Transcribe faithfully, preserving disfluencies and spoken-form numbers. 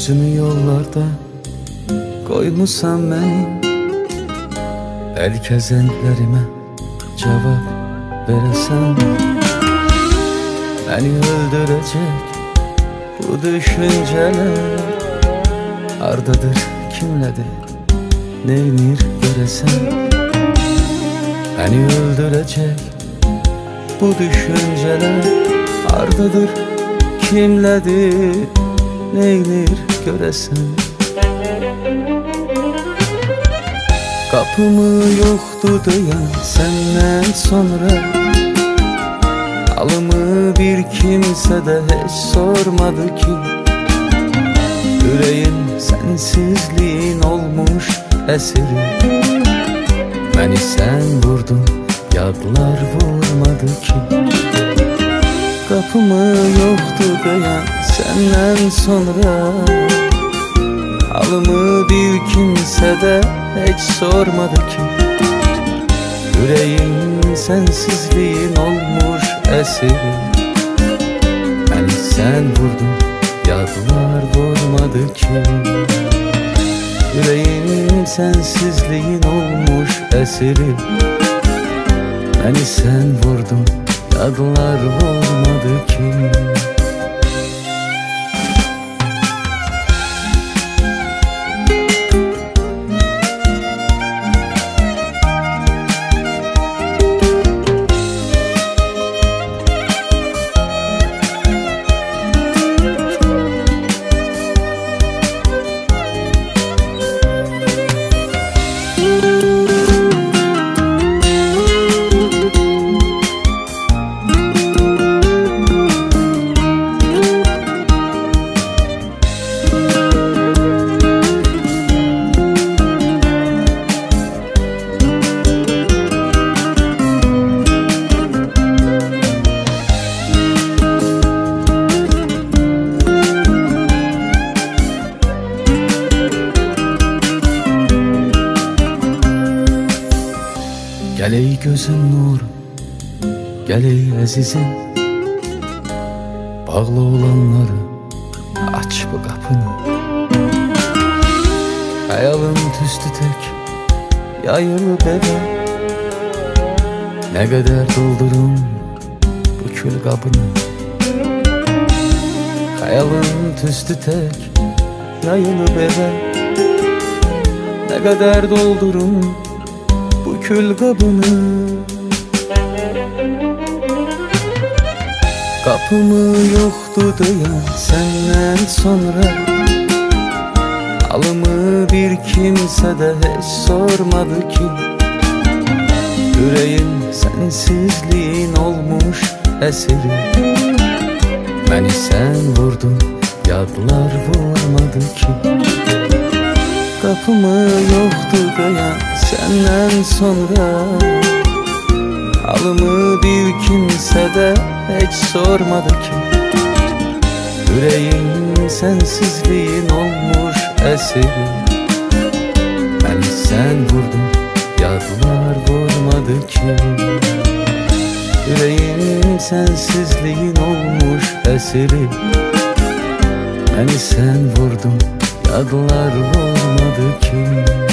Gözünü yollarda koymuşsan mənim, bəlkə zənglərimə cavab verəsən. Məni öldürəcək bu düşüncələr hardadır, kimlədir, neynir görəsən. Məni öldürəcək bu düşüncələr hardadır, kimlədir, neynir görəsən. Qapımı yoxdur deyən səndən sonra, halımı bir kimsə də heç sormadı ki. Ürəyim sənsizliyin olmuş əsiri, məni sən vurdun, yadlar vurmadı ki. Qapımı yoxdur deyən səndən sonra, halımı bir kimsə də heç sormadı ki. Ürəyim sənsizliyin olmuş əsiri, məni sən vurdun, yadlar vurmadı ki. Ürəyim sənsizliyin olmuş əsiri, məni sən vurdun, yadlar vurmadı ki. Gəl ey gözüm nur, gəl ey əzizim, bağlı olanları aç bu qapını. Xəyalım tüstü tək yayılıb evə, nə qədər doldurum bu kül qabını. Xəyalım tüstü tək yayılıb evə, nə qədər doldurum bu kül qabını. Qapımı yoxdur deyən səndən sonra, halımı bir kimsə də heç sormadı ki. Ürəyim sənsizliyin olmuş əsiri, məni sən vurdun, yadlar vurmadı ki. Qapımı yoxdur deyən səndən sonra, halımı bir kimsə də heç sormadı ki. Ürəyim sənsizliyin olmuş əsiri, məni sən vurdun, yadlar vurmadı ki. Ürəyim sənsizliyin olmuş əsiri, məni sən vurdun, yadlar vurmadı ki.